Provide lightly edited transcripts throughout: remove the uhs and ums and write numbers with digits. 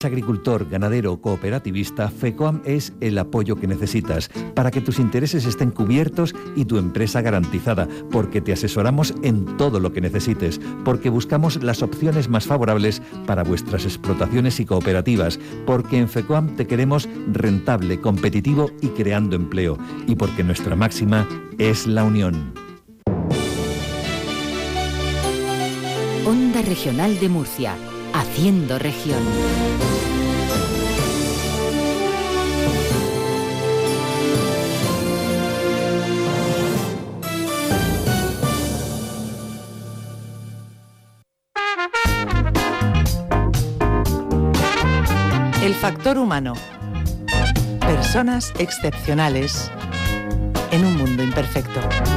Agricultor, ganadero o cooperativista, FECOAM es el apoyo que necesitas para que tus intereses estén cubiertos y tu empresa garantizada, porque te asesoramos en todo lo que necesites, porque buscamos las opciones más favorables para vuestras explotaciones y cooperativas, porque en FECOAM te queremos rentable, competitivo y creando empleo, y porque nuestra máxima es la unión. Onda Regional de Murcia, haciendo región. El factor humano. Personas excepcionales en un mundo imperfecto.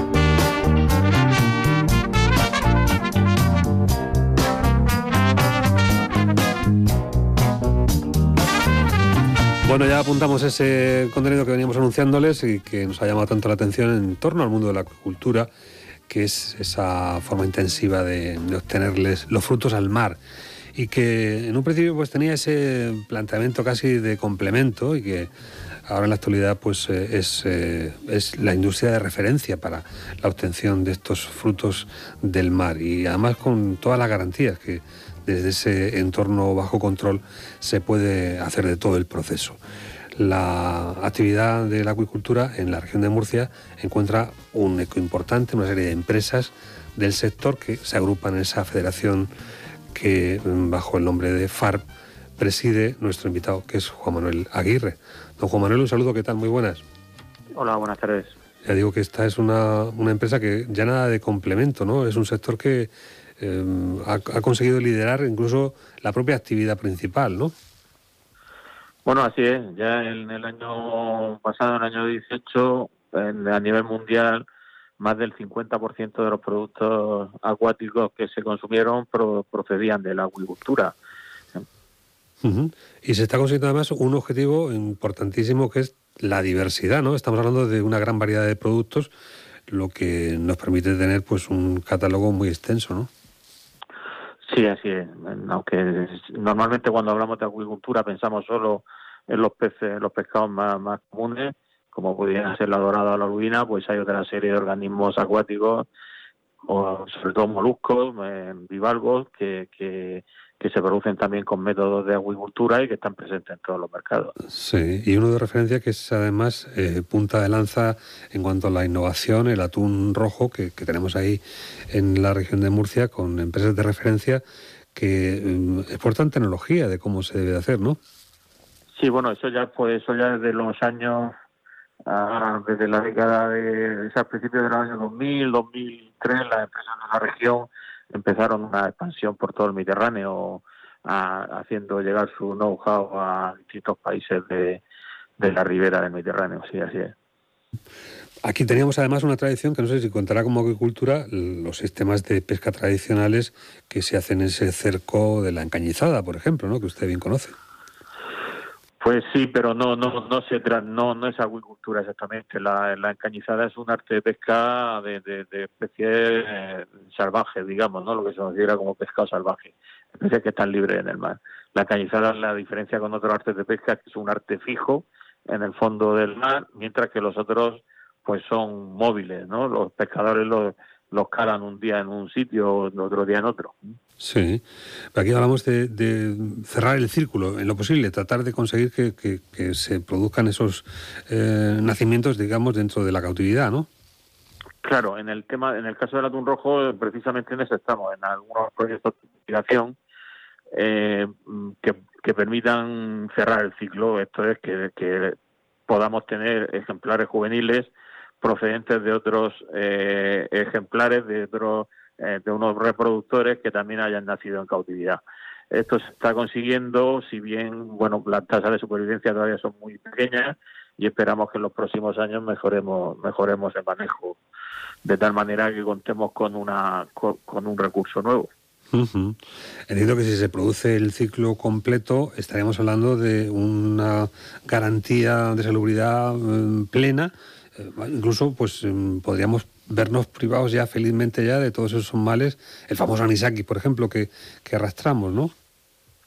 Bueno, ya apuntamos ese contenido que veníamos anunciándoles y que nos ha llamado tanto la atención en torno al mundo de la acuicultura, que es esa forma intensiva de obtenerles los frutos al mar, y que en un principio pues tenía ese planteamiento casi de complemento, y que ahora en la actualidad pues es la industria de referencia para la obtención de estos frutos del mar, y además con todas las garantías que desde ese entorno bajo control se puede hacer de todo el proceso. La actividad de la acuicultura en la región de Murcia encuentra un eco importante, una serie de empresas del sector que se agrupan en esa federación que bajo el nombre de FARP preside nuestro invitado, que es Juan Manuel Aguirre. Don Juan Manuel, un saludo, ¿qué tal? Muy buenas. Hola, buenas tardes. Ya digo que esta es una empresa que ya nada de complemento, ¿no? Es un sector que ha conseguido liderar incluso la propia actividad principal, ¿no? Bueno, así es. Ya en el año pasado, en el año 18, a nivel mundial, más del 50% de los productos acuáticos que se consumieron procedían de la acuicultura. Uh-huh. Y se está consiguiendo además un objetivo importantísimo, que es la diversidad, ¿no? Estamos hablando de una gran variedad de productos, lo que nos permite tener pues un catálogo muy extenso, ¿no? Sí, así es. Aunque normalmente cuando hablamos de acuicultura pensamos solo en los peces, los pescados más comunes, como pudieran ser la dorada o la lubina, pues hay otra serie de organismos acuáticos, o sobre todo moluscos, bivalvos, que se producen también con métodos de acuicultura y que están presentes en todos los mercados. Sí, y uno de referencia que es además punta de lanza en cuanto a la innovación, el atún rojo que tenemos ahí en la región de Murcia, con empresas de referencia que exportan tecnología de cómo se debe de hacer, ¿no? Sí, bueno, eso ya desde los años, desde la década a principios de los años 2000, 2003, las empresas de la región empezaron una expansión por todo el Mediterráneo, haciendo llegar su know-how a distintos países de la ribera del Mediterráneo, sí, así es. Aquí teníamos además una tradición que no sé si contará como acuicultura, los sistemas de pesca tradicionales que se hacen en ese cerco de la Encañizada, por ejemplo, ¿no? Que usted bien conoce. Pues sí, pero no es acuicultura exactamente. La encañizada es un arte de pesca de especies salvajes, digamos, ¿no? Lo que se considera como pescado salvaje, especies que están libres en el mar. La encañizada, la diferencia con otros artes de pesca, es que es un arte fijo en el fondo del mar, mientras que los otros pues son móviles, ¿no? Los pescadores los calan un día en un sitio, otro día en otro. Sí, aquí hablamos de cerrar el círculo en lo posible, tratar de conseguir que se produzcan esos nacimientos, digamos, dentro de la cautividad, ¿no? Claro, en el caso del atún rojo, precisamente en eso estamos, en algunos proyectos de investigación que permitan cerrar el ciclo. Esto es que podamos tener ejemplares juveniles procedentes de otros ejemplares, de unos reproductores que también hayan nacido en cautividad. Esto se está consiguiendo, si bien, bueno, las tasas de supervivencia todavía son muy pequeñas, y esperamos que en los próximos años mejoremos el manejo, de tal manera que contemos con un recurso nuevo. Uh-huh. Entiendo que si se produce el ciclo completo estaríamos hablando de una garantía de salubridad plena, incluso pues podríamos vernos privados ya felizmente ya de todos esos males, el famoso anisakis, por ejemplo, que arrastramos, ¿no?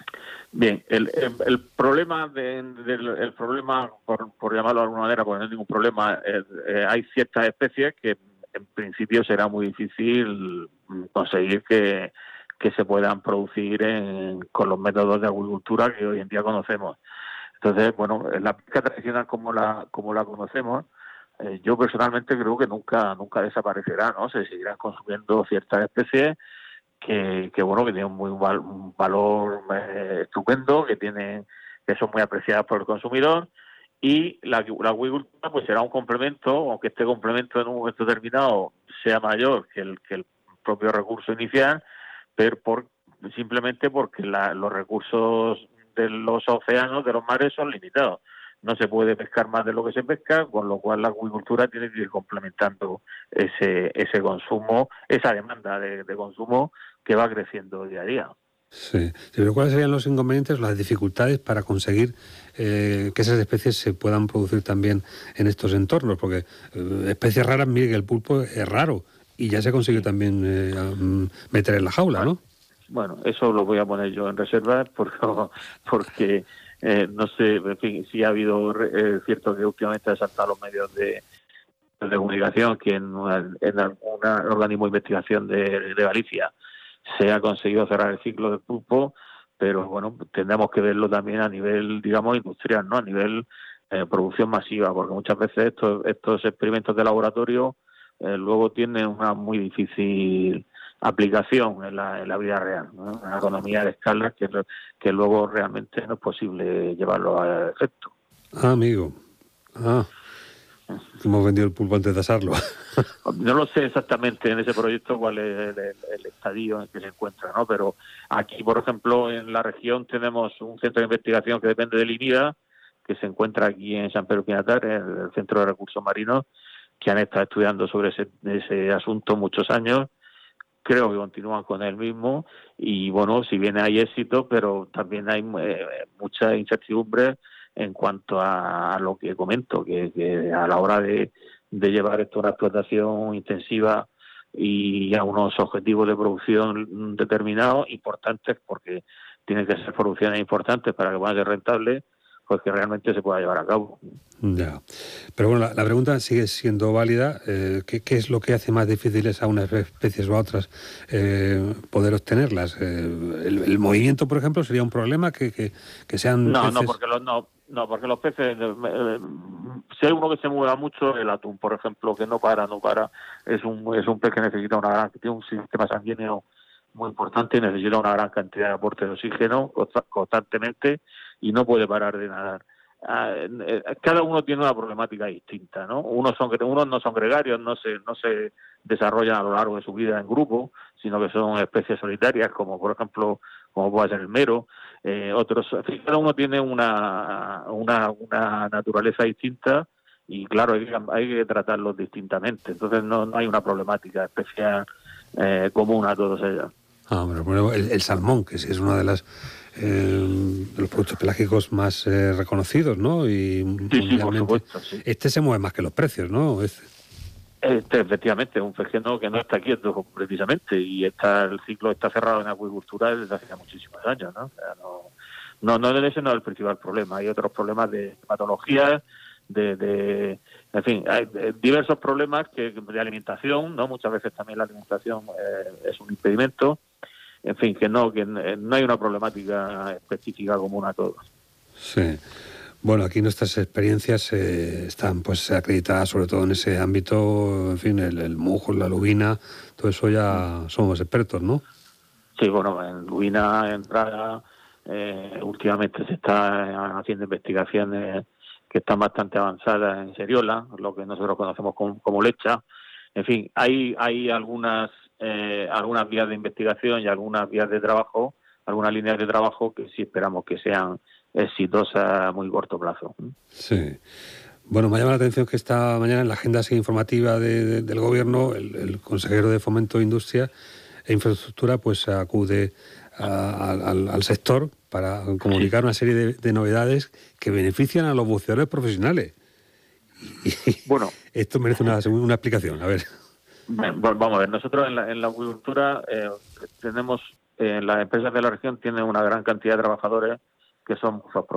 Bien, el problema, el problema por llamarlo de alguna manera, porque no hay ningún problema, hay ciertas especies que en principio será muy difícil conseguir que se puedan producir con los métodos de agricultura que hoy en día conocemos. Entonces, bueno, la pesca tradicional como la conocemos, yo personalmente creo que nunca desaparecerá, ¿no? Se seguirán consumiendo ciertas especies que tienen un valor estupendo, que son muy apreciadas por el consumidor, y la acuicultura pues será un complemento, aunque este complemento en un momento determinado sea mayor que el propio recurso inicial, pero simplemente porque los recursos de los océanos, de los mares, son limitados. No se puede pescar más de lo que se pesca, con lo cual la acuicultura tiene que ir complementando ese consumo, esa demanda de consumo que va creciendo día a día. Sí, pero ¿cuáles serían los inconvenientes, las dificultades para conseguir que esas especies se puedan producir también en estos entornos? Porque especies raras, mire que el pulpo es raro y ya se consigue también meter en la jaula, ¿no? Bueno, eso lo voy a poner yo en reserva porque no sé, en fin, sí ha habido cierto que últimamente ha saltado los medios de comunicación que en un organismo de investigación de Galicia se ha conseguido cerrar el ciclo del pulpo, pero bueno, tendremos que verlo también a nivel, digamos, industrial, ¿no? A nivel producción masiva, porque muchas veces estos experimentos de laboratorio luego tienen una muy difícil aplicación en la vida real, ¿no? Una economía de escala que luego realmente no es posible llevarlo a efecto. Amigo. Hemos vendido el pulpo antes de asarlo. No lo sé exactamente en ese proyecto cuál es el estadio en que se encuentra, ¿no? Pero aquí, por ejemplo, en la región tenemos un centro de investigación que depende del INIDA, que se encuentra aquí en San Pedro Pinatar, en el Centro de Recursos Marinos, que han estado estudiando sobre ese asunto muchos años. Creo que continúan con él mismo y, bueno, si bien hay éxito, pero también hay mucha incertidumbre en cuanto a lo que comento, que a la hora de llevar esto a una explotación intensiva y a unos objetivos de producción determinados, importantes, porque tienen que ser producciones importantes para que puedan ser rentables, pues que realmente se pueda llevar a cabo. Ya. Pero bueno, la pregunta sigue siendo válida. ¿Qué es lo que hace más difíciles a unas especies o a otras poder obtenerlas? ¿El movimiento, por ejemplo, sería un problema? ¿Que sean No, peces... porque los peces, si hay uno que se mueva mucho, el atún, por ejemplo, que no para, es un pez que necesita que tiene un sistema sanguíneo muy importante y necesita una gran cantidad de aporte de oxígeno constantemente y no puede parar de nadar. Cada uno tiene una problemática distinta, ¿no? Unos no son gregarios, no se desarrollan a lo largo de su vida en grupo, sino que son especies solitarias, como por ejemplo, como puede ser el mero. Otros, cada uno tiene una naturaleza distinta y claro, hay que tratarlos distintamente. Entonces no hay una problemática especial común a todos ellos. Bueno, el salmón, que es una de las de los productos pelágicos más reconocidos, ¿no? Y sí, por supuesto, sí. Este se mueve más que los precios, ¿no? Efectivamente, es un pez que no está quieto precisamente, y el ciclo está cerrado en acuicultura desde hace muchísimos años, ¿no? O sea, ese no es el principal problema. Hay otros problemas de patologías, en fin, hay diversos problemas de alimentación, ¿no? Muchas veces también la alimentación es un impedimento. En fin, que no hay una problemática específica común a todos. Sí. Bueno, aquí nuestras experiencias están pues acreditadas sobre todo en ese ámbito, en fin, el mujo, la lubina, todo eso ya somos expertos, ¿no? Sí, bueno, en lubina, en praga, últimamente se está haciendo investigaciones que están bastante avanzadas en seriola, lo que nosotros conocemos como lecha. En fin, hay algunas vías de investigación y algunas vías de trabajo, algunas líneas de trabajo que sí esperamos que sean exitosas a muy corto plazo. Sí. Bueno, me llama la atención que esta mañana en la agenda informativa del Gobierno, el consejero de Fomento, Industria e Infraestructura pues acude al sector para comunicar una serie de novedades que benefician a los buceadores profesionales. Bueno, esto merece una explicación, a ver. Vamos a ver, nosotros en la acuicultura tenemos las empresas de la región tienen una gran cantidad de trabajadores que son buzos